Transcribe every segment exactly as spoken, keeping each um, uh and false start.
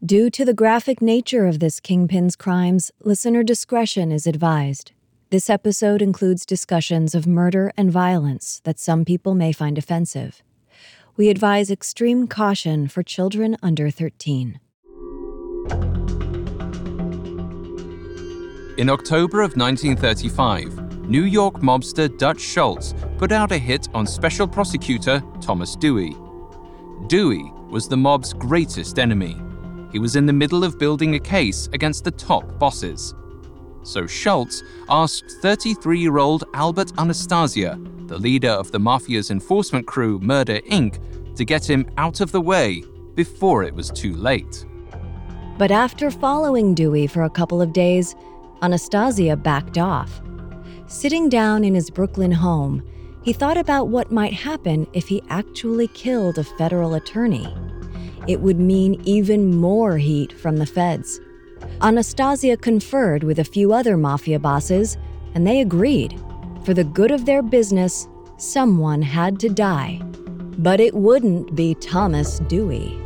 Due to the graphic nature of this kingpin's crimes, listener discretion is advised. This episode includes discussions of murder and violence that some people may find offensive. We advise extreme caution for children under thirteen. In October of nineteen thirty-five, New York mobster Dutch Schultz put out a hit on special prosecutor Thomas Dewey. Dewey was the mob's greatest enemy. He was in the middle of building a case against the top bosses. So Schultz asked thirty-three-year-old Albert Anastasia, the leader of the mafia's enforcement crew Murder, Incorporated, to get him out of the way before it was too late. But after following Dewey for a couple of days, Anastasia backed off. Sitting down in his Brooklyn home, he thought about what might happen if he actually killed a federal attorney. It would mean even more heat from the feds. Anastasia conferred with a few other mafia bosses, and they agreed. For the good of their business, someone had to die. But it wouldn't be Thomas Dewey.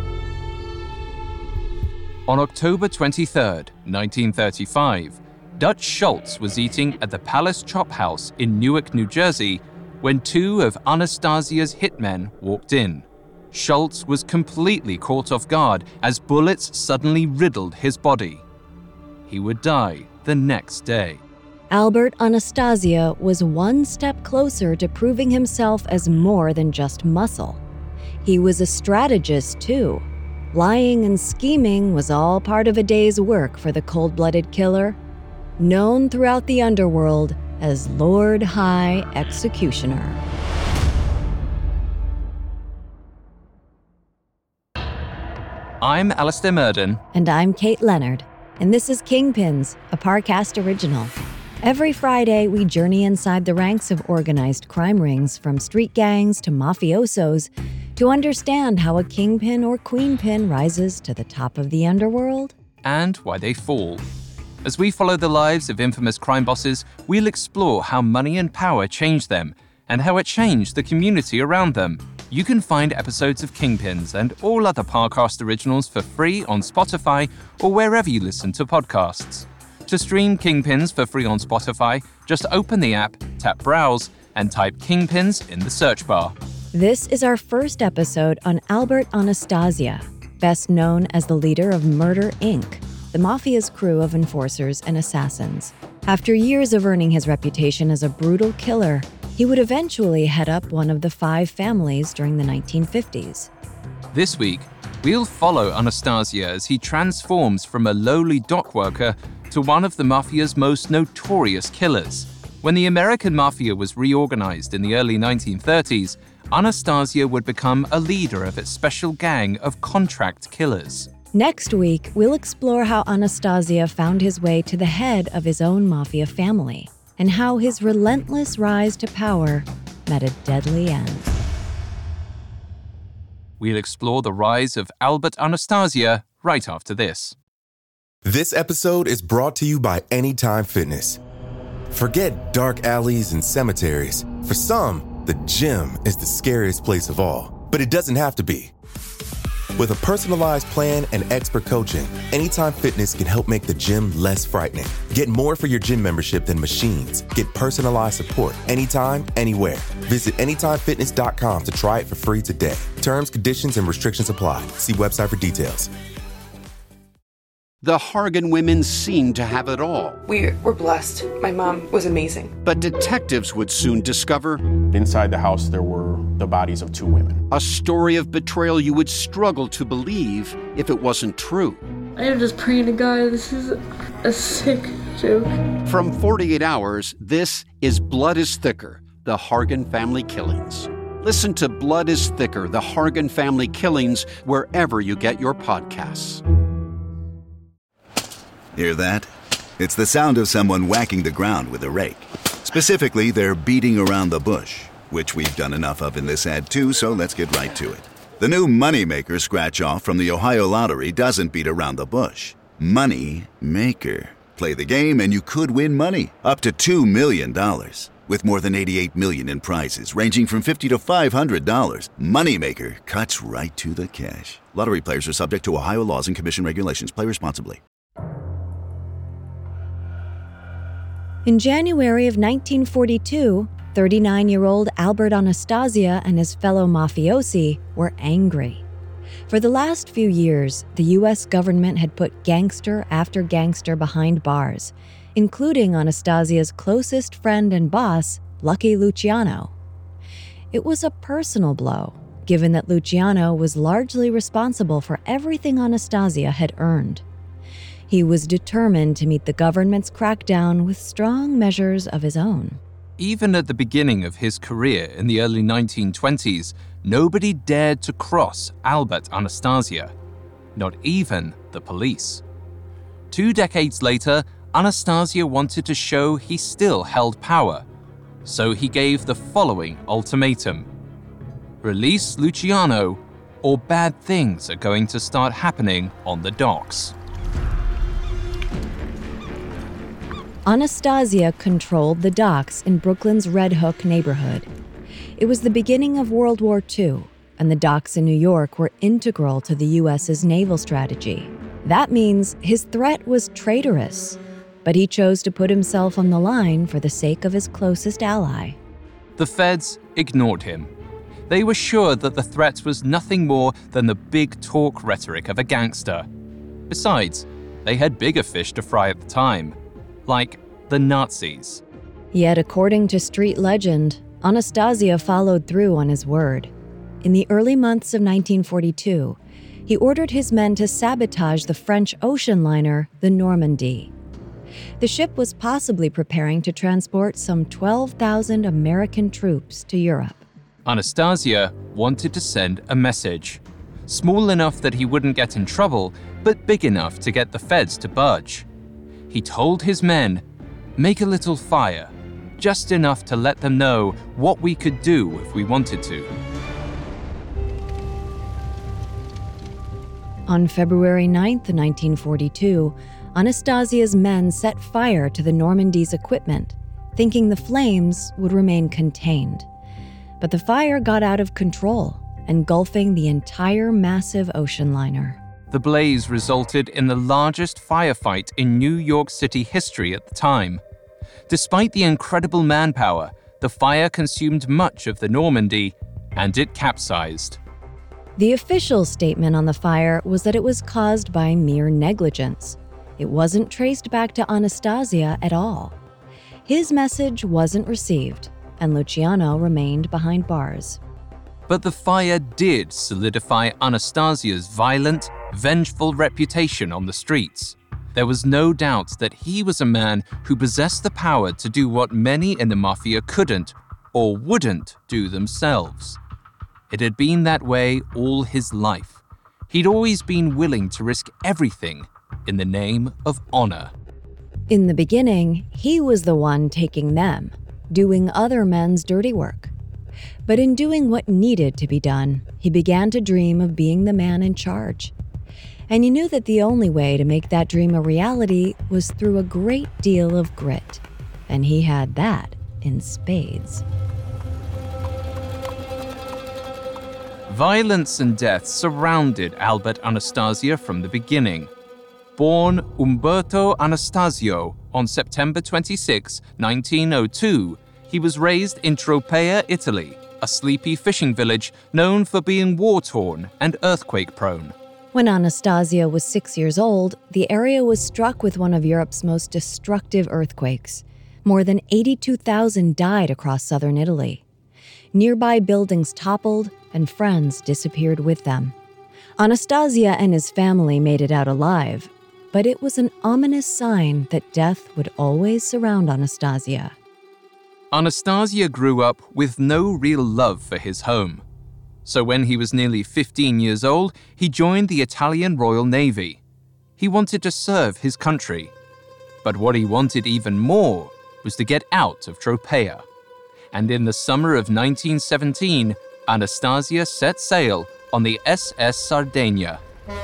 On October twenty-third, nineteen thirty-five, Dutch Schultz was eating at the Palace Chop House in Newark, New Jersey, when two of Anastasia's hitmen walked in. Schultz was completely caught off guard as bullets suddenly riddled his body. He would die the next day. Albert Anastasia was one step closer to proving himself as more than just muscle. He was a strategist, too. Lying and scheming was all part of a day's work for the cold-blooded killer, known throughout the underworld as Lord High Executioner. I'm Alistair Murden. And I'm Kate Leonard. And this is Kingpins, a Parcast original. Every Friday, we journey inside the ranks of organized crime rings, from street gangs to mafiosos, to understand how a kingpin or queenpin rises to the top of the underworld. And why they fall. As we follow the lives of infamous crime bosses, we'll explore how money and power changed them, and how it changed the community around them. You can find episodes of Kingpins and all other Parcast originals for free on Spotify or wherever you listen to podcasts. To stream Kingpins for free on Spotify, just open the app, tap Browse, and type Kingpins in the search bar. This is our first episode on Albert Anastasia, best known as the leader of Murder, Incorporated, the mafia's crew of enforcers and assassins. After years of earning his reputation as a brutal killer, he would eventually head up one of the five families during the nineteen fifties. This week, we'll follow Anastasia as he transforms from a lowly dock worker to one of the mafia's most notorious killers. When the American mafia was reorganized in the early nineteen thirties, Anastasia would become a leader of its special gang of contract killers. Next week, we'll explore how Anastasia found his way to the head of his own mafia family, and how his relentless rise to power met a deadly end. We'll explore the rise of Albert Anastasia right after this. This episode is brought to you by Anytime Fitness. Forget dark alleys and cemeteries. For some, the gym is the scariest place of all, but it doesn't have to be. With a personalized plan and expert coaching, Anytime Fitness can help make the gym less frightening. Get more for your gym membership than machines. Get personalized support anytime, anywhere. Visit anytime fitness dot com to try it for free today. Terms, conditions, and restrictions apply. See website for details. The Hargan women seemed to have it all. We were blessed. My mom was amazing. But detectives would soon discover inside the house there were the bodies of two women. A story of betrayal you would struggle to believe if it wasn't true. I am just praying to God, this is a sick joke. From forty-eight hours, this is Blood is Thicker, the Hargan Family Killings. Listen to Blood is Thicker, the Hargan Family Killings, wherever you get your podcasts. Hear that? It's the sound of someone whacking the ground with a rake. Specifically, they're beating around the bush, which we've done enough of in this ad too, so let's get right to it. The new Moneymaker scratch-off from the Ohio Lottery doesn't beat around the bush. Money Maker. Play the game and you could win money, up to two million dollars. With more than eighty-eight million dollars in prizes, ranging from fifty dollars to five hundred dollars, Moneymaker cuts right to the cash. Lottery players are subject to Ohio laws and commission regulations. Play responsibly. In January of nineteen forty-two, thirty-nine-year-old Albert Anastasia and his fellow mafiosi were angry. For the last few years, the U S government had put gangster after gangster behind bars, including Anastasia's closest friend and boss, Lucky Luciano. It was a personal blow, given that Luciano was largely responsible for everything Anastasia had earned. He was determined to meet the government's crackdown with strong measures of his own. Even at the beginning of his career in the early nineteen twenties, nobody dared to cross Albert Anastasia, not even the police. Two decades later, Anastasia wanted to show he still held power, so he gave the following ultimatum: release Luciano, or bad things are going to start happening on the docks. Anastasia controlled the docks in Brooklyn's Red Hook neighborhood. It was the beginning of World War Two, and the docks in New York were integral to the U S's naval strategy. That means his threat was traitorous, but he chose to put himself on the line for the sake of his closest ally. The feds ignored him. They were sure that the threat was nothing more than the big talk rhetoric of a gangster. Besides, they had bigger fish to fry at the time, like the Nazis. Yet, according to street legend, Anastasia followed through on his word. In the early months of nineteen forty-two, he ordered his men to sabotage the French ocean liner, the Normandy. The ship was possibly preparing to transport some twelve thousand American troops to Europe. Anastasia wanted to send a message, small enough that he wouldn't get in trouble, but big enough to get the feds to budge. He told his men, make a little fire, just enough to let them know what we could do if we wanted to. On February ninth, nineteen forty-two, Anastasia's men set fire to the Normandy's equipment, thinking the flames would remain contained. But the fire got out of control, engulfing the entire massive ocean liner. The blaze resulted in the largest firefight in New York City history at the time. Despite the incredible manpower, the fire consumed much of the Normandy, and it capsized. The official statement on the fire was that it was caused by mere negligence. It wasn't traced back to Anastasia at all. His message wasn't received, and Luciano remained behind bars. But the fire did solidify Anastasia's violent, vengeful reputation on the streets. There was no doubt that he was a man who possessed the power to do what many in the mafia couldn't or wouldn't do themselves. It had been that way all his life. He'd always been willing to risk everything in the name of honor. In the beginning, he was the one taking them, doing other men's dirty work. But in doing what needed to be done, he began to dream of being the man in charge. And he knew that the only way to make that dream a reality was through a great deal of grit. And he had that in spades. Violence and death surrounded Albert Anastasia from the beginning. Born Umberto Anastasio on September twenty-sixth, nineteen oh two, he was raised in Tropea, Italy, a sleepy fishing village known for being war-torn and earthquake-prone. When Anastasia was six years old, the area was struck with one of Europe's most destructive earthquakes. More than eighty-two thousand died across southern Italy. Nearby buildings toppled, and friends disappeared with them. Anastasia and his family made it out alive, but it was an ominous sign that death would always surround Anastasia. Anastasia grew up with no real love for his home. So when he was nearly fifteen years old, he joined the Italian Royal Navy. He wanted to serve his country. But what he wanted even more was to get out of Tropea. And in the summer of nineteen seventeen, Anastasia set sail on the S S Sardinia.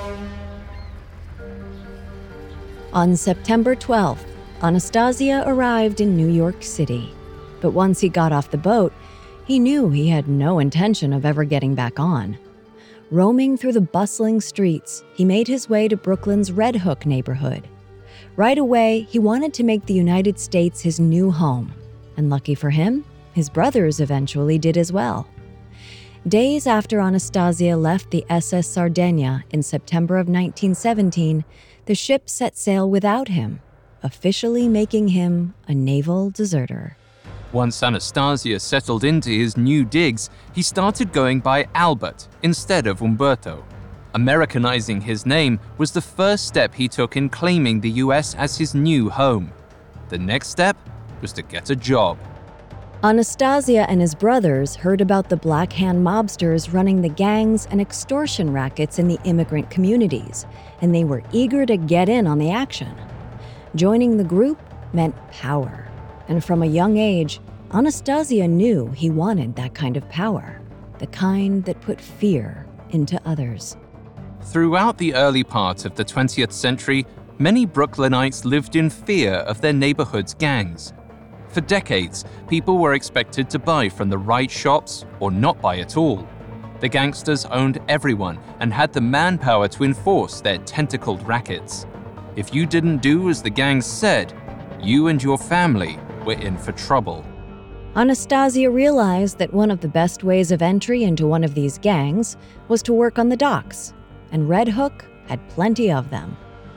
On September twelfth, Anastasia arrived in New York City. But once he got off the boat, he knew he had no intention of ever getting back on. Roaming through the bustling streets, he made his way to Brooklyn's Red Hook neighborhood. Right away, he wanted to make the United States his new home. And lucky for him, his brothers eventually did as well. Days after Anastasia left the S S Sardinia in September of nineteen seventeen, the ship set sail without him, officially making him a naval deserter. Once Anastasia settled into his new digs, he started going by Albert instead of Umberto. Americanizing his name was the first step he took in claiming the U S as his new home. The next step was to get a job. Anastasia and his brothers heard about the Black Hand mobsters running the gangs and extortion rackets in the immigrant communities, and they were eager to get in on the action. Joining the group meant power, and from a young age, Anastasia knew he wanted that kind of power, the kind that put fear into others. Throughout the early part of the twentieth century, many Brooklynites lived in fear of their neighborhood's gangs. For decades, people were expected to buy from the right shops or not buy at all. The gangsters owned everyone and had the manpower to enforce their tentacled rackets. If you didn't do as the gangs said, you and your family were in for trouble. Anastasia realized that one of the best ways of entry into one of these gangs was to work on the docks, and Red Hook had plenty of them.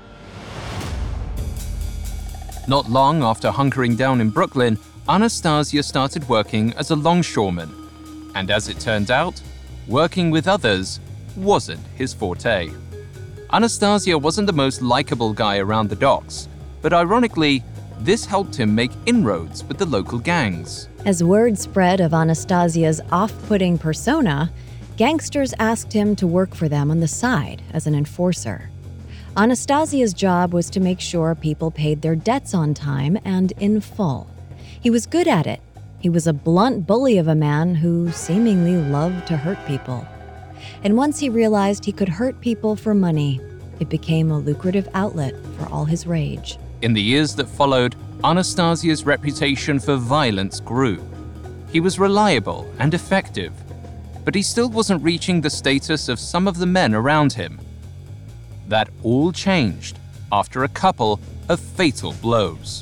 Not long after hunkering down in Brooklyn, Anastasia started working as a longshoreman. And as it turned out, working with others wasn't his forte. Anastasia wasn't the most likable guy around the docks, but ironically, this helped him make inroads with the local gangs. As word spread of Anastasia's off-putting persona, gangsters asked him to work for them on the side as an enforcer. Anastasia's job was to make sure people paid their debts on time and in full. He was good at it. He was a blunt bully of a man who seemingly loved to hurt people. And once he realized he could hurt people for money, it became a lucrative outlet for all his rage. In the years that followed, Anastasia's reputation for violence grew. He was reliable and effective, but he still wasn't reaching the status of some of the men around him. That all changed after a couple of fatal blows.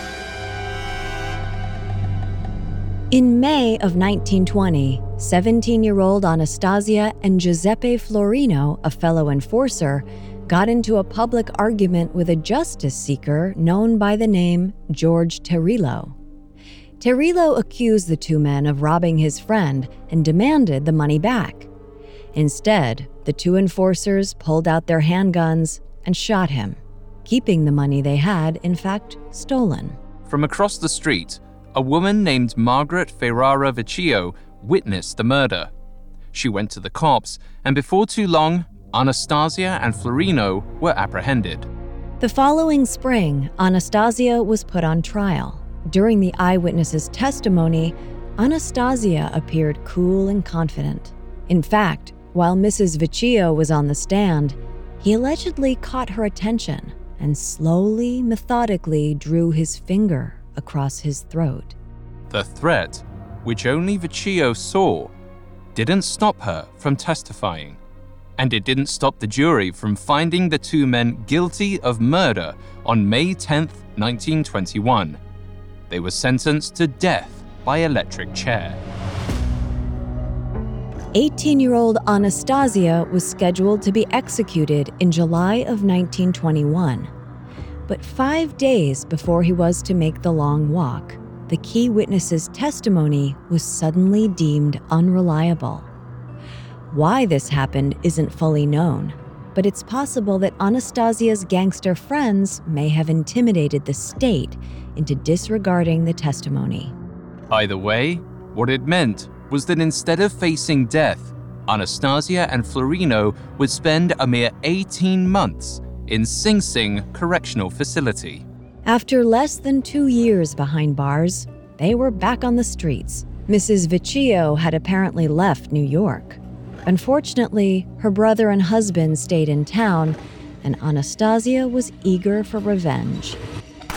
In May of nineteen twenty, seventeen-year-old Anastasia and Giuseppe Florino, a fellow enforcer, got into a public argument with a justice seeker known by the name George Terillo. Terillo accused the two men of robbing his friend and demanded the money back. Instead, the two enforcers pulled out their handguns and shot him, keeping the money they had, in fact, stolen. From across the street, a woman named Margaret Ferrara Vecchio witnessed the murder. She went to the cops, and before too long, Anastasia and Florino were apprehended. The following spring, Anastasia was put on trial. During the eyewitness's testimony, Anastasia appeared cool and confident. In fact, while Missus Vecchio was on the stand, he allegedly caught her attention and slowly, methodically drew his finger across his throat. The threat, which only Vecchio saw, didn't stop her from testifying. And it didn't stop the jury from finding the two men guilty of murder on May tenth, nineteen twenty-one. They were sentenced to death by electric chair. eighteen-year-old Anastasia was scheduled to be executed in July of nineteen twenty-one. But five days before he was to make the long walk, the key witness's testimony was suddenly deemed unreliable. Why this happened isn't fully known, but it's possible that Anastasia's gangster friends may have intimidated the state into disregarding the testimony. Either way, what it meant was that instead of facing death, Anastasia and Florino would spend a mere eighteen months in Sing Sing Correctional Facility. After less than two years behind bars, they were back on the streets. Missus Vecchio had apparently left New York. Unfortunately, her brother and husband stayed in town, and Anastasia was eager for revenge.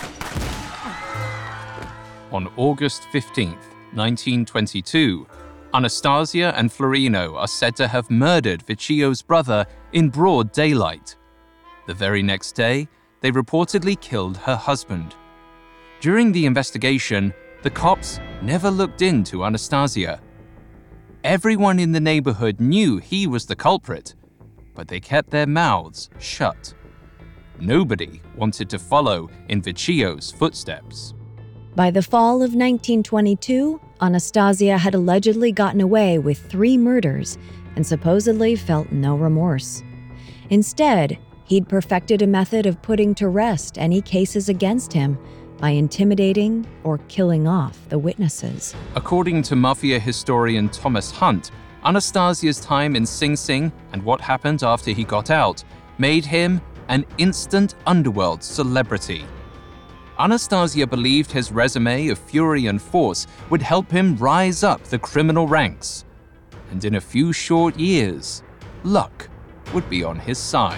On August fifteenth, nineteen twenty-two, Anastasia and Florino are said to have murdered Viccio's brother in broad daylight. The very next day, they reportedly killed her husband. During the investigation, the cops never looked into Anastasia. Everyone in the neighborhood knew he was the culprit, but they kept their mouths shut. Nobody wanted to follow in Viccio's footsteps. By the fall of nineteen twenty-two, Anastasia had allegedly gotten away with three murders and supposedly felt no remorse. Instead, he'd perfected a method of putting to rest any cases against him by intimidating or killing off the witnesses. According to Mafia historian Thomas Hunt, Anastasia's time in Sing Sing and what happened after he got out made him an instant underworld celebrity. Anastasia believed his resume of fury and force would help him rise up the criminal ranks. And in a few short years, luck would be on his side.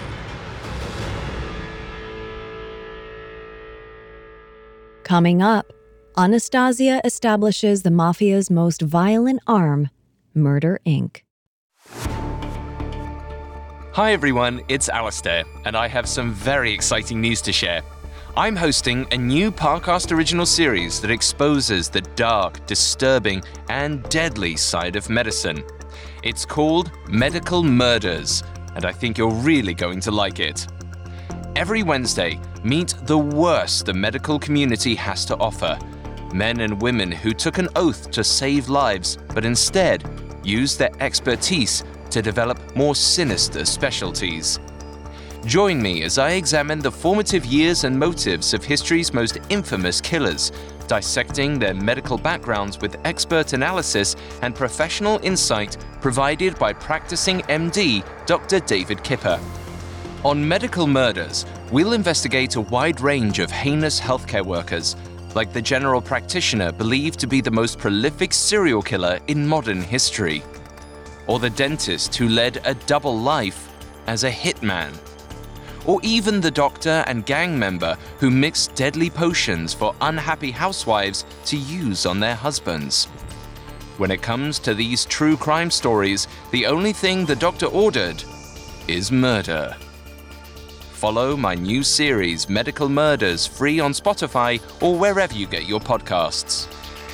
Coming up, Anastasia establishes the Mafia's most violent arm, Murder Incorporated. Hi everyone, it's Alistair, and I have some very exciting news to share. I'm hosting a new Parcast original series that exposes the dark, disturbing, and deadly side of medicine. It's called Medical Murders, and I think you're really going to like it. Every Wednesday, meet the worst the medical community has to offer. Men and women who took an oath to save lives, but instead used their expertise to develop more sinister specialties. Join me as I examine the formative years and motives of history's most infamous killers, dissecting their medical backgrounds with expert analysis and professional insight provided by practicing M D Doctor David Kipper. On Medical Murders, we'll investigate a wide range of heinous healthcare workers, like the general practitioner believed to be the most prolific serial killer in modern history, or the dentist who led a double life as a hitman, or even the doctor and gang member who mixed deadly potions for unhappy housewives to use on their husbands. When it comes to these true crime stories, the only thing the doctor ordered is murder. Follow my new series, Medical Murders, free on Spotify or wherever you get your podcasts.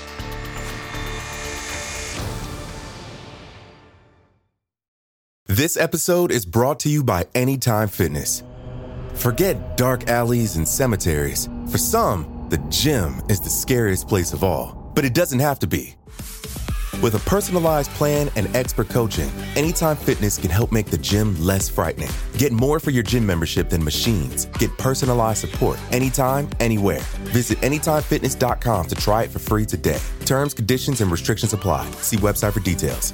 This episode is brought to you by Anytime Fitness. Forget dark alleys and cemeteries. For some, the gym is the scariest place of all, but it doesn't have to be. With a personalized plan and expert coaching, Anytime Fitness can help make the gym less frightening. Get more for your gym membership than machines. Get personalized support anytime, anywhere. Visit anytime fitness dot com to try it for free today. Terms, conditions, and restrictions apply. See website for details.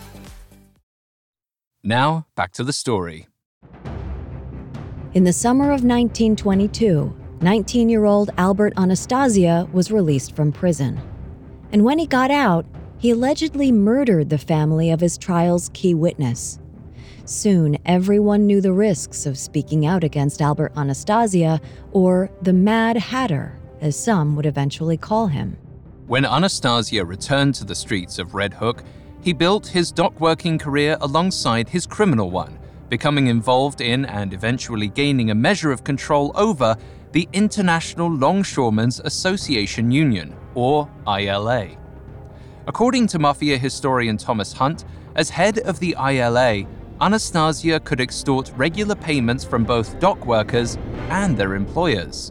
Now, back to the story. In the summer of nineteen twenty-two, nineteen-year-old Albert Anastasia was released from prison. And when he got out, he allegedly murdered the family of his trial's key witness. Soon, everyone knew the risks of speaking out against Albert Anastasia, or the Mad Hatter, as some would eventually call him. When Anastasia returned to the streets of Red Hook, he built his dock-working career alongside his criminal one, becoming involved in and eventually gaining a measure of control over the International Longshoremen's Association Union, or I L A. According to Mafia historian Thomas Hunt, as head of the I L A, Anastasia could extort regular payments from both dock workers and their employers.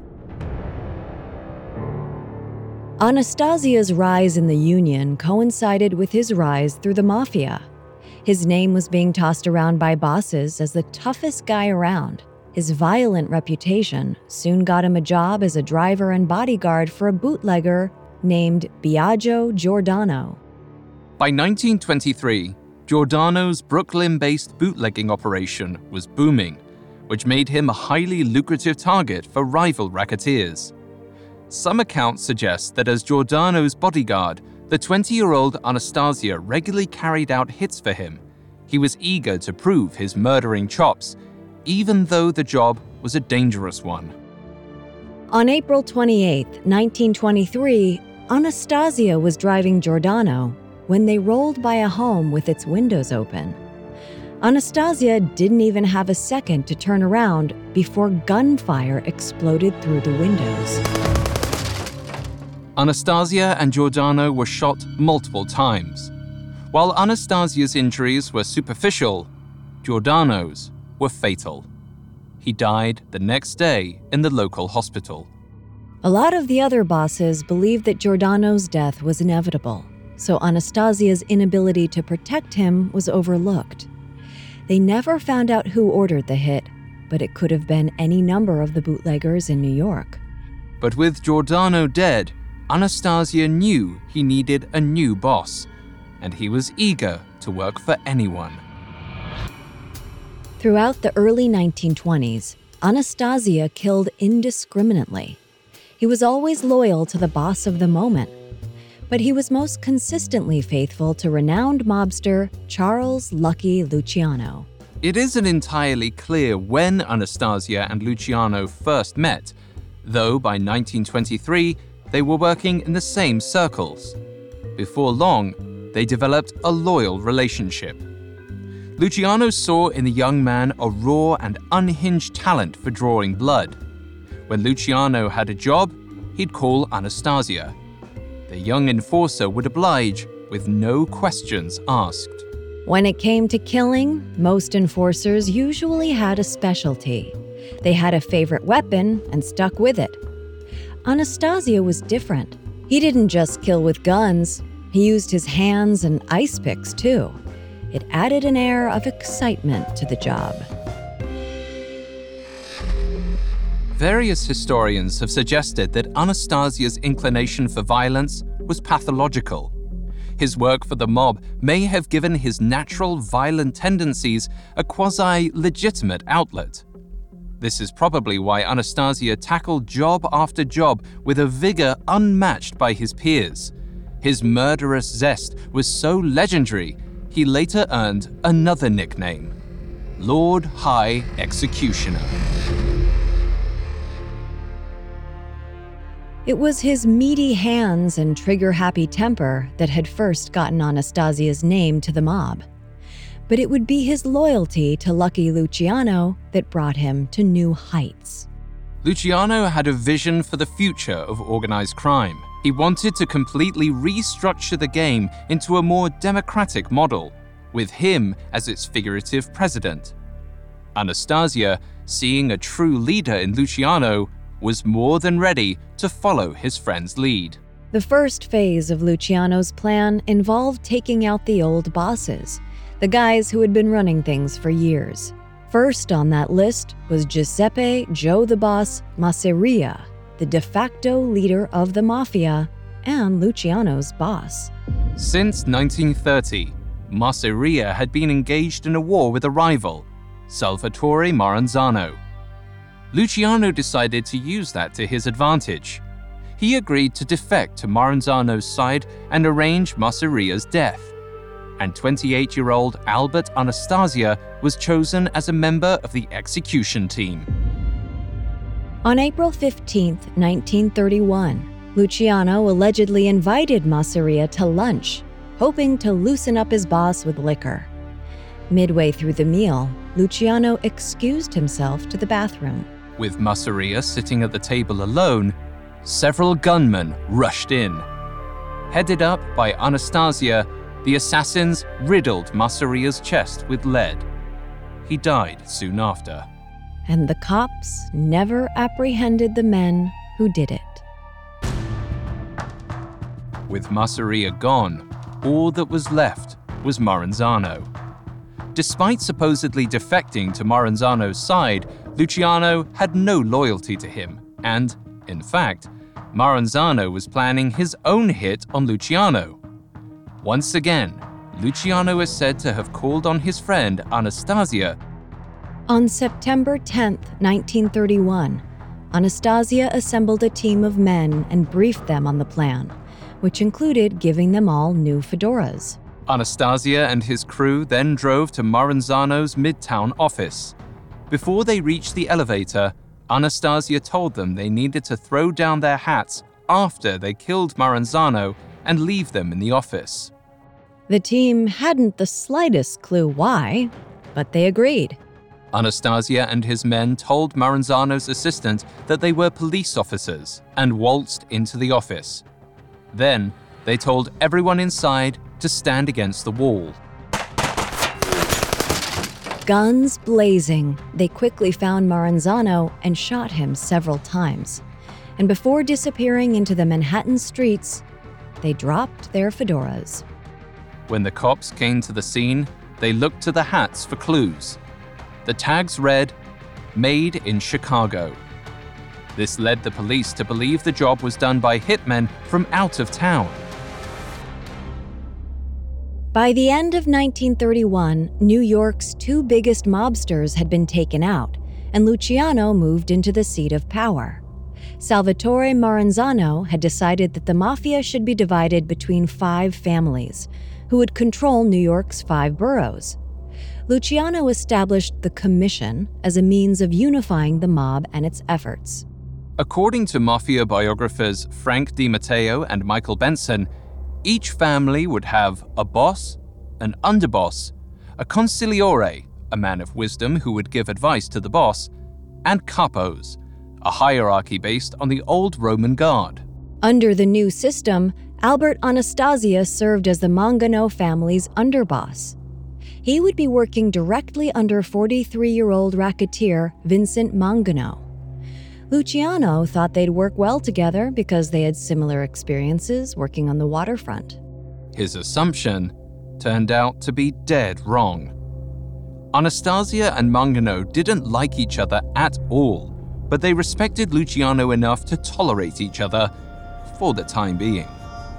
Anastasia's rise in the union coincided with his rise through the Mafia. His name was being tossed around by bosses as the toughest guy around. His violent reputation soon got him a job as a driver and bodyguard for a bootlegger named Biagio Giordano. By nineteen twenty-three, Giordano's Brooklyn-based bootlegging operation was booming, which made him a highly lucrative target for rival racketeers. Some accounts suggest that as Giordano's bodyguard, the twenty-year-old Anastasia regularly carried out hits for him. He was eager to prove his murdering chops, even though the job was a dangerous one. On April twenty-eighth, nineteen twenty-three, Anastasia was driving Giordano when they rolled by a home with its windows open. Anastasia didn't even have a second to turn around before gunfire exploded through the windows. Anastasia and Giordano were shot multiple times. While Anastasia's injuries were superficial, Giordano's were fatal. He died the next day in the local hospital. A lot of the other bosses believed that Giordano's death was inevitable, so Anastasia's inability to protect him was overlooked. They never found out who ordered the hit, but it could have been any number of the bootleggers in New York. But with Giordano dead, Anastasia knew he needed a new boss, and he was eager to work for anyone. Throughout the early nineteen twenties, Anastasia killed indiscriminately. He was always loyal to the boss of the moment, but he was most consistently faithful to renowned mobster Charles Lucky Luciano. It isn't entirely clear when Anastasia and Luciano first met, though by nineteen twenty-three, they were working in the same circles. Before long, they developed a loyal relationship. Luciano saw in the young man a raw and unhinged talent for drawing blood. When Luciano had a job, he'd call Anastasia. The young enforcer would oblige with no questions asked. When it came to killing, most enforcers usually had a specialty. They had a favorite weapon and stuck with it. Anastasia was different. He didn't just kill with guns. He used his hands and ice picks, too. It added an air of excitement to the job. Various historians have suggested that Anastasia's inclination for violence was pathological. His work for the mob may have given his natural violent tendencies a quasi-legitimate outlet. This is probably why Anastasia tackled job after job with a vigor unmatched by his peers. His murderous zest was so legendary, he later earned another nickname: Lord High Executioner. It was his meaty hands and trigger-happy temper that had first gotten Anastasia's name to the mob. But it would be his loyalty to Lucky Luciano that brought him to new heights. Luciano had a vision for the future of organized crime. He wanted to completely restructure the game into a more democratic model, with him as its figurative president. Anastasia, seeing a true leader in Luciano, was more than ready to follow his friend's lead. The first phase of Luciano's plan involved taking out the old bosses, the guys who had been running things for years. First on that list was Giuseppe Joe the Boss Masseria, the de facto leader of the mafia and Luciano's boss. Since nineteen thirty, Masseria had been engaged in a war with a rival, Salvatore Maranzano. Luciano decided to use that to his advantage. He agreed to defect to Maranzano's side and arrange Masseria's death. And twenty-eight-year-old Albert Anastasia was chosen as a member of the execution team. On April fifteenth, nineteen thirty-one, Luciano allegedly invited Masseria to lunch, hoping to loosen up his boss with liquor. Midway through the meal, Luciano excused himself to the bathroom. With Masseria sitting at the table alone, several gunmen rushed in. Headed up by Anastasia, the assassins riddled Masseria's chest with lead. He died soon after. And the cops never apprehended the men who did it. With Masseria gone, all that was left was Maranzano. Despite supposedly defecting to Maranzano's side, Luciano had no loyalty to him, and, in fact, Maranzano was planning his own hit on Luciano. Once again, Luciano is said to have called on his friend Anastasia. On September tenth, nineteen thirty-one, Anastasia assembled a team of men and briefed them on the plan, which included giving them all new fedoras. Anastasia and his crew then drove to Maranzano's Midtown office. Before they reached the elevator, Anastasia told them they needed to throw down their hats after they killed Maranzano and leave them in the office. The team hadn't the slightest clue why, but they agreed. Anastasia and his men told Maranzano's assistant that they were police officers and waltzed into the office. Then, they told everyone inside to stand against the wall. Guns blazing, they quickly found Maranzano and shot him several times. And before disappearing into the Manhattan streets, they dropped their fedoras. When the cops came to the scene, they looked to the hats for clues. The tags read, "Made in Chicago." This led the police to believe the job was done by hitmen from out of town. By the end of nineteen thirty-one, New York's two biggest mobsters had been taken out, and Luciano moved into the seat of power. Salvatore Maranzano had decided that the mafia should be divided between five families, who would control New York's five boroughs. Luciano established the Commission as a means of unifying the mob and its efforts. According to mafia biographers Frank DiMatteo and Michael Benson, each family would have a boss, an underboss, a consigliere, a man of wisdom who would give advice to the boss, and capos, a hierarchy based on the old Roman guard. Under the new system, Albert Anastasia served as the Mangano family's underboss. He would be working directly under forty-three-year-old racketeer Vincent Mangano. Luciano thought they'd work well together because they had similar experiences working on the waterfront. His assumption turned out to be dead wrong. Anastasia and Mangano didn't like each other at all, but they respected Luciano enough to tolerate each other for the time being.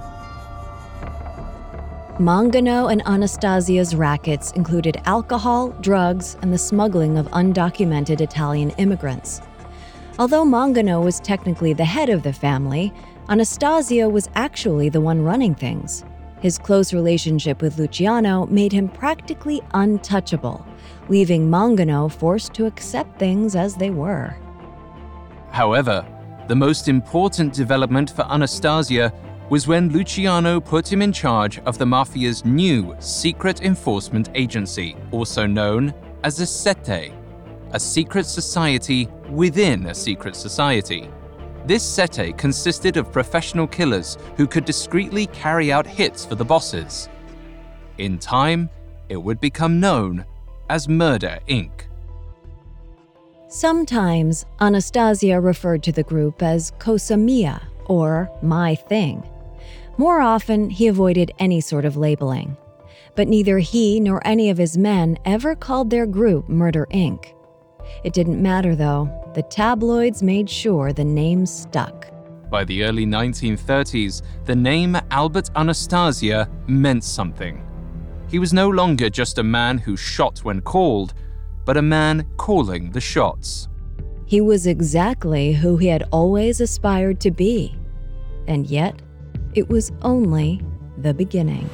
Mangano and Anastasia's rackets included alcohol, drugs, and the smuggling of undocumented Italian immigrants. Although Mangano was technically the head of the family, Anastasia was actually the one running things. His close relationship with Luciano made him practically untouchable, leaving Mangano forced to accept things as they were. However, the most important development for Anastasia was when Luciano put him in charge of the mafia's new secret enforcement agency, also known as a Sette, a secret society within a secret society. This Sette consisted of professional killers who could discreetly carry out hits for the bosses. In time, it would become known as Murder, Incorporated. Sometimes, Anastasia referred to the group as Cosa Mia, or My Thing. More often, he avoided any sort of labeling. But neither he nor any of his men ever called their group Murder, Incorporated. It didn't matter, though. The tabloids made sure the name stuck. By the early nineteen thirties, the name Albert Anastasia meant something. He was no longer just a man who shot when called, but a man calling the shots. He was exactly who he had always aspired to be. And yet, it was only the beginning.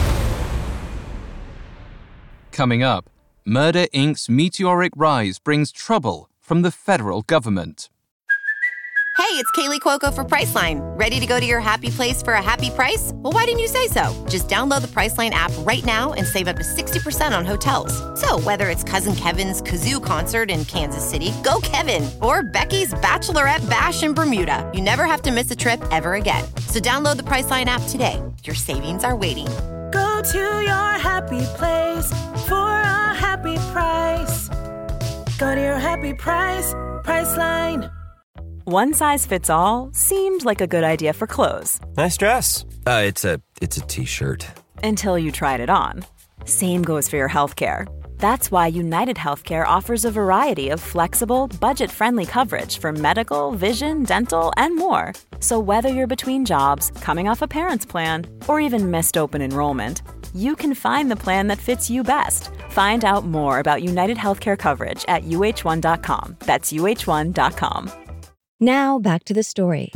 Coming up, Murder, Incorporated's meteoric rise brings trouble from the federal government. Hey, it's Kaylee Cuoco for Priceline. Ready to go to your happy place for a happy price? Well, why didn't you say so? Just download the Priceline app right now and save up to sixty percent on hotels. So whether it's Cousin Kevin's Kazoo Concert in Kansas City, go Kevin, or Becky's Bachelorette Bash in Bermuda, you never have to miss a trip ever again. So download the Priceline app today. Your savings are waiting. Go to your happy place for a happy price. Go to your happy price, Priceline. One size fits all seemed like a good idea for clothes. Nice dress. Uh, it's a it's a t-shirt. Until you tried it on. Same goes for your healthcare. That's why United Healthcare offers a variety of flexible, budget-friendly coverage for medical, vision, dental, and more. So whether you're between jobs, coming off a parent's plan, or even missed open enrollment, you can find the plan that fits you best. Find out more about United Healthcare coverage at U H one dot com. That's U H one dot com. Now back to the story.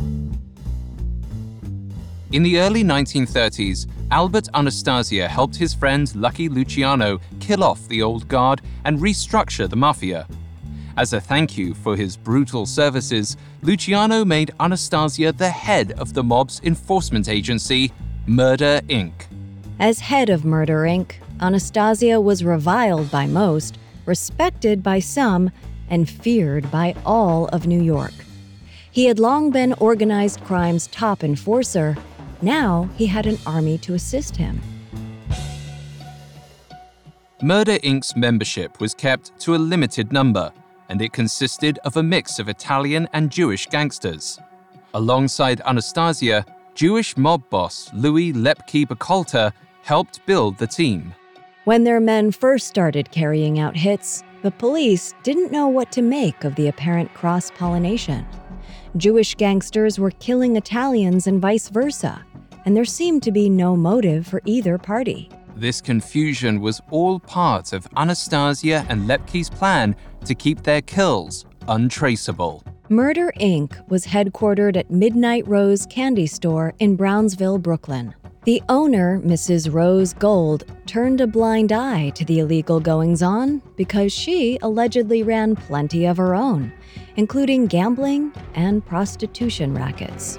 In the early nineteen thirties, Albert Anastasia helped his friend Lucky Luciano kill off the old guard and restructure the mafia. As a thank you for his brutal services, Luciano made Anastasia the head of the mob's enforcement agency, Murder, Incorporated. As head of Murder Incorporated, Anastasia was reviled by most, respected by some, and feared by all of New York. He had long been organized crime's top enforcer. Now he had an army to assist him. Murder Incorporated's membership was kept to a limited number, and it consisted of a mix of Italian and Jewish gangsters. Alongside Anastasia, Jewish mob boss Louis Lepke Buchalter helped build the team. When their men first started carrying out hits, the police didn't know what to make of the apparent cross-pollination. Jewish gangsters were killing Italians and vice versa, and there seemed to be no motive for either party. This confusion was all part of Anastasia and Lepke's plan to keep their kills untraceable. Murder Incorporated was headquartered at Midnight Rose Candy Store in Brownsville, Brooklyn. The owner, Missus Rose Gold, turned a blind eye to the illegal goings-on because she allegedly ran plenty of her own, including gambling and prostitution rackets.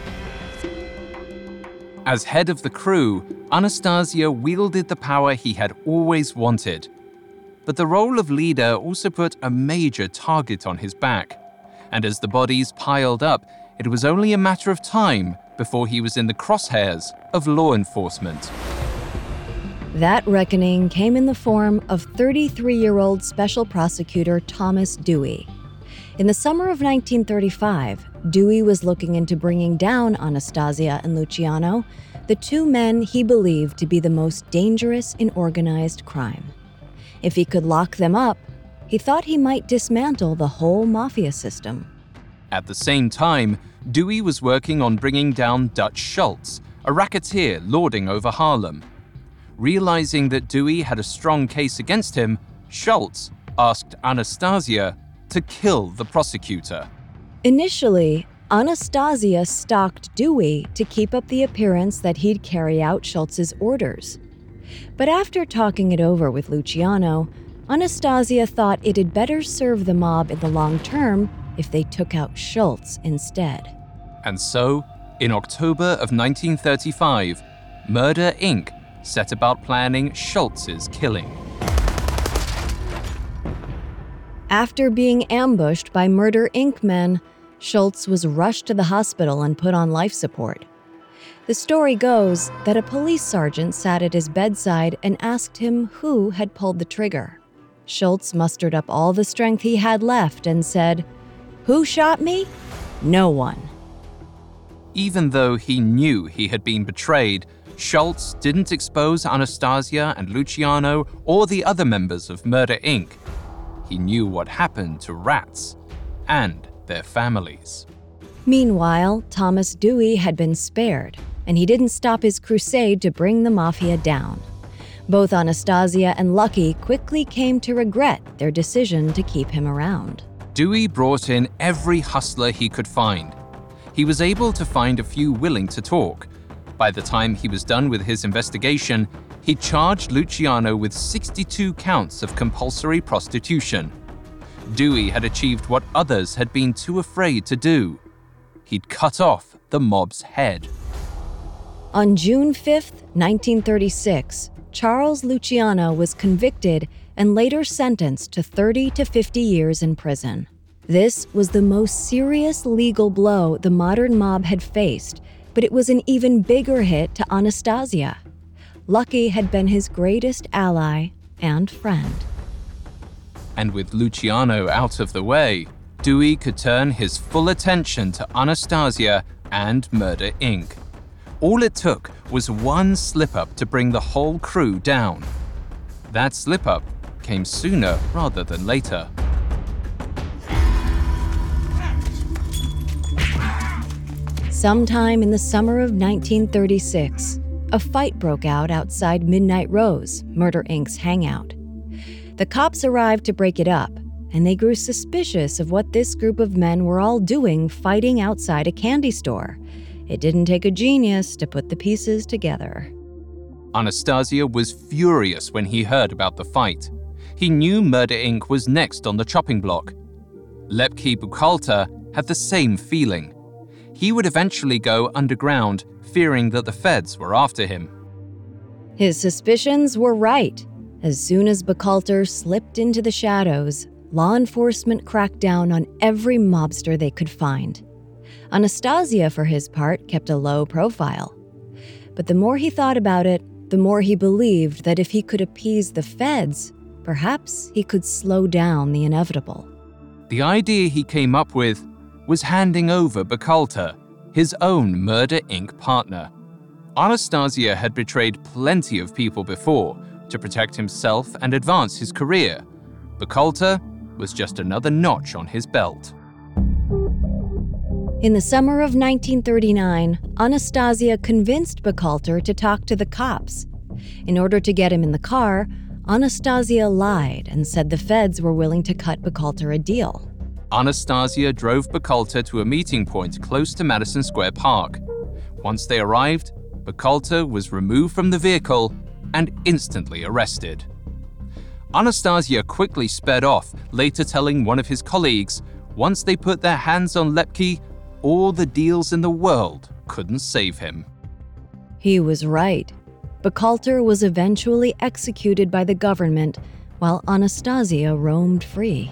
As head of the crew, Anastasia wielded the power he had always wanted. But the role of leader also put a major target on his back. And as the bodies piled up, it was only a matter of time before he was in the crosshairs of law enforcement. That reckoning came in the form of thirty-three-year-old Special Prosecutor Thomas Dewey. In the summer of nineteen thirty-five, Dewey was looking into bringing down Anastasia and Luciano, the two men he believed to be the most dangerous in organized crime. If he could lock them up, he thought he might dismantle the whole mafia system. At the same time, Dewey was working on bringing down Dutch Schultz, a racketeer lording over Harlem. Realizing that Dewey had a strong case against him, Schultz asked Anastasia to kill the prosecutor. Initially, Anastasia stalked Dewey to keep up the appearance that he'd carry out Schultz's orders. But after talking it over with Luciano, Anastasia thought it'd better serve the mob in the long term if they took out Schultz instead. And so, in October of nineteen thirty-five, Murder Incorporated set about planning Schultz's killing. After being ambushed by Murder Incorporated men, Schultz was rushed to the hospital and put on life support. The story goes that a police sergeant sat at his bedside and asked him who had pulled the trigger. Schultz mustered up all the strength he had left and said, "Who shot me? No one." Even though he knew he had been betrayed, Schultz didn't expose Anastasia and Luciano or the other members of Murder Incorporated. He knew what happened to rats and their families. Meanwhile, Thomas Dewey had been spared, and he didn't stop his crusade to bring the mafia down. Both Anastasia and Lucky quickly came to regret their decision to keep him around. Dewey brought in every hustler he could find. He was able to find a few willing to talk. By the time he was done with his investigation, he charged Luciano with sixty-two counts of compulsory prostitution. Dewey had achieved what others had been too afraid to do. He'd cut off the mob's head. On June fifth, nineteen thirty-six, Charles Luciano was convicted and later sentenced to thirty to fifty years in prison. This was the most serious legal blow the modern mob had faced, but it was an even bigger hit to Anastasia. Lucky had been his greatest ally and friend. And with Luciano out of the way, Dewey could turn his full attention to Anastasia and Murder Incorporated. All it took was one slip-up to bring the whole crew down. That slip-up came sooner rather than later. Sometime in the summer of nineteen thirty-six, a fight broke out outside Midnight Rose, Murder Incorporated's hangout. The cops arrived to break it up, and they grew suspicious of what this group of men were all doing fighting outside a candy store. It didn't take a genius to put the pieces together. Anastasia was furious when he heard about the fight. He knew Murder Incorporated was next on the chopping block. Lepke Buchalter had the same feeling. He would eventually go underground, fearing that the feds were after him. His suspicions were right. As soon as Buchalter slipped into the shadows, law enforcement cracked down on every mobster they could find. Anastasia, for his part, kept a low profile. But the more he thought about it, the more he believed that if he could appease the feds, perhaps he could slow down the inevitable. The idea he came up with was handing over Buchalter, his own Murder Incorporated partner. Anastasia had betrayed plenty of people before to protect himself and advance his career. Buchalter was just another notch on his belt. In the summer of nineteen thirty-nine, Anastasia convinced Buchalter to talk to the cops. In order to get him in the car, Anastasia lied and said the feds were willing to cut Buchalter a deal. Anastasia drove Buchalter to a meeting point close to Madison Square Park. Once they arrived, Buchalter was removed from the vehicle and instantly arrested. Anastasia quickly sped off, later telling one of his colleagues, once they put their hands on Lepke, all the deals in the world couldn't save him. He was right. Buchalter was eventually executed by the government, while Anastasia roamed free.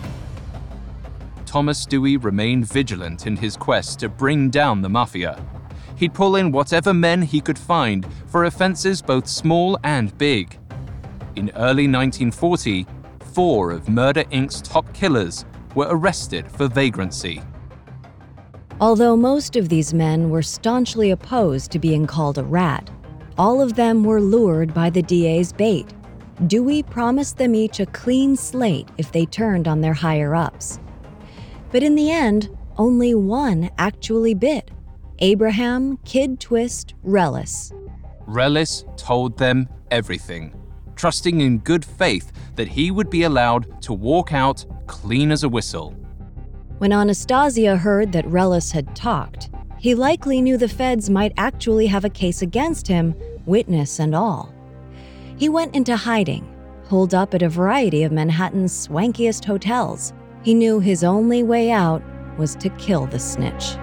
Thomas Dewey remained vigilant in his quest to bring down the mafia. He'd pull in whatever men he could find for offenses both small and big. In early nineteen forty, four of Murder Incorporated's top killers were arrested for vagrancy. Although most of these men were staunchly opposed to being called a rat, all of them were lured by the D A's bait. Dewey promised them each a clean slate if they turned on their higher-ups. But in the end, only one actually bit: Abraham Kid Twist Relis. Relis told them everything, trusting in good faith that he would be allowed to walk out clean as a whistle. When Anastasia heard that Relis had talked, he likely knew the feds might actually have a case against him, witness and all. He went into hiding, holed up at a variety of Manhattan's swankiest hotels. He knew his only way out was to kill the snitch.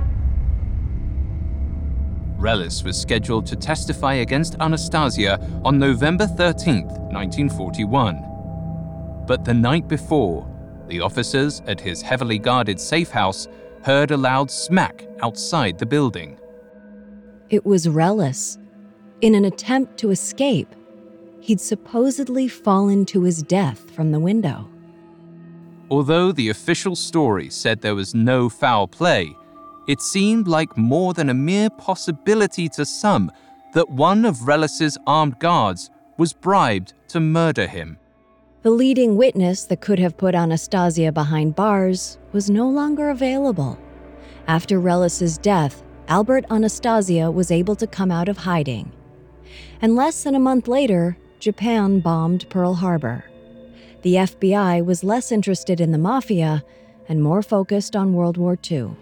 Relis was scheduled to testify against Anastasia on November thirteenth, nineteen forty-one. But the night before, the officers at his heavily guarded safe house heard a loud smack outside the building. It was Relis. In an attempt to escape, he'd supposedly fallen to his death from the window. Although the official story said there was no foul play, it seemed like more than a mere possibility to some that one of Relis's armed guards was bribed to murder him. The leading witness that could have put Anastasia behind bars was no longer available. After Relis's death, Albert Anastasia was able to come out of hiding. And less than a month later, Japan bombed Pearl Harbor. The F B I was less interested in the mafia and more focused on World War Two.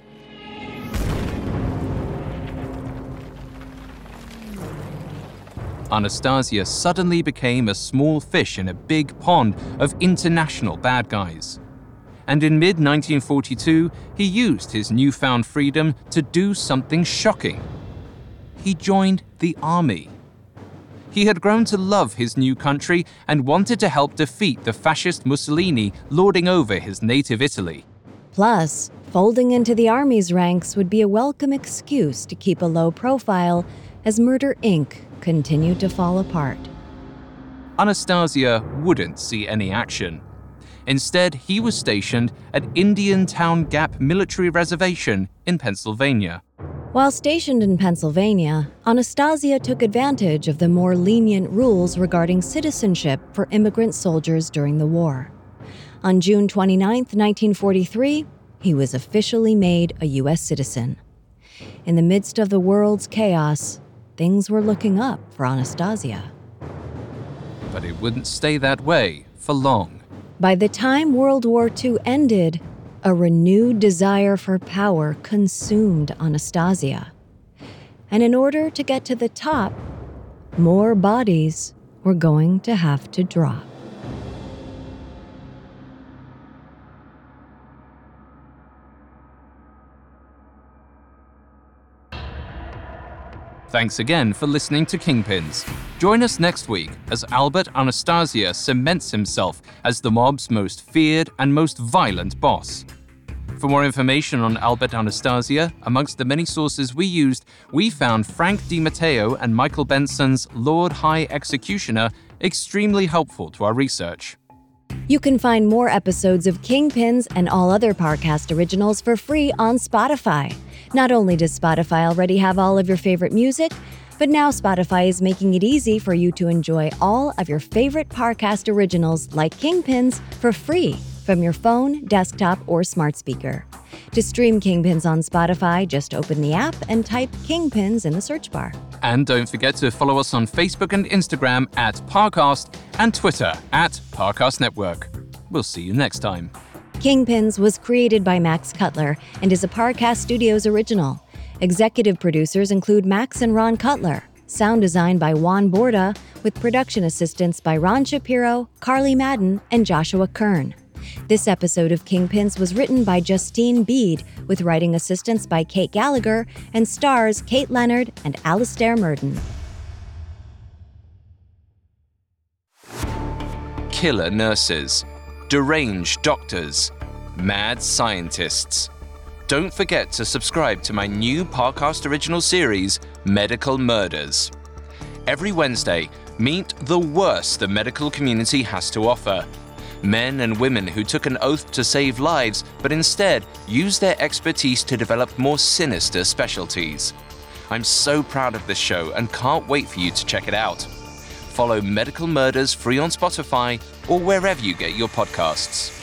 Anastasia suddenly became a small fish in a big pond of international bad guys. And in mid nineteen forty-two, he used his newfound freedom to do something shocking. He joined the army. He had grown to love his new country and wanted to help defeat the fascist Mussolini lording over his native Italy. Plus, folding into the army's ranks would be a welcome excuse to keep a low profile as Murder Incorporated continued to fall apart. Anastasia wouldn't see any action. Instead, he was stationed at Indian Town Gap Military Reservation in Pennsylvania. While stationed in Pennsylvania, Anastasia took advantage of the more lenient rules regarding citizenship for immigrant soldiers during the war. On June twenty-ninth, nineteen forty-three, he was officially made a U S citizen. In the midst of the world's chaos, things were looking up for Anastasia. But it wouldn't stay that way for long. By the time World War Two ended, a renewed desire for power consumed Anastasia. And in order to get to the top, more bodies were going to have to drop. Thanks again for listening to Kingpins. Join us next week as Albert Anastasia cements himself as the mob's most feared and most violent boss. For more information on Albert Anastasia, amongst the many sources we used, we found Frank DiMatteo and Michael Benson's Lord High Executioner extremely helpful to our research. You can find more episodes of Kingpins and all other Parcast originals for free on Spotify. Not only does Spotify already have all of your favorite music, but now Spotify is making it easy for you to enjoy all of your favorite Parcast originals like Kingpins for free from your phone, desktop, or smart speaker. To stream Kingpins on Spotify, just open the app and type Kingpins in the search bar. And don't forget to follow us on Facebook and Instagram at Parcast and Twitter at Parcast Network. We'll see you next time. Kingpins was created by Max Cutler and is a Parcast Studios original. Executive producers include Max and Ron Cutler. Sound design by Juan Borda, with production assistance by Ron Shapiro, Carly Madden, and Joshua Kern. This episode of Kingpins was written by Justine Bede, with writing assistance by Kate Gallagher, and stars Kate Leonard and Alastair Murden. Killer nurses, deranged doctors, mad scientists. Don't forget to subscribe to my new Parcast original series, Medical Murders. Every Wednesday, meet the worst the medical community has to offer. Men and women who took an oath to save lives, but instead used their expertise to develop more sinister specialties. I'm so proud of this show and can't wait for you to check it out. Follow Medical Murders free on Spotify or wherever you get your podcasts.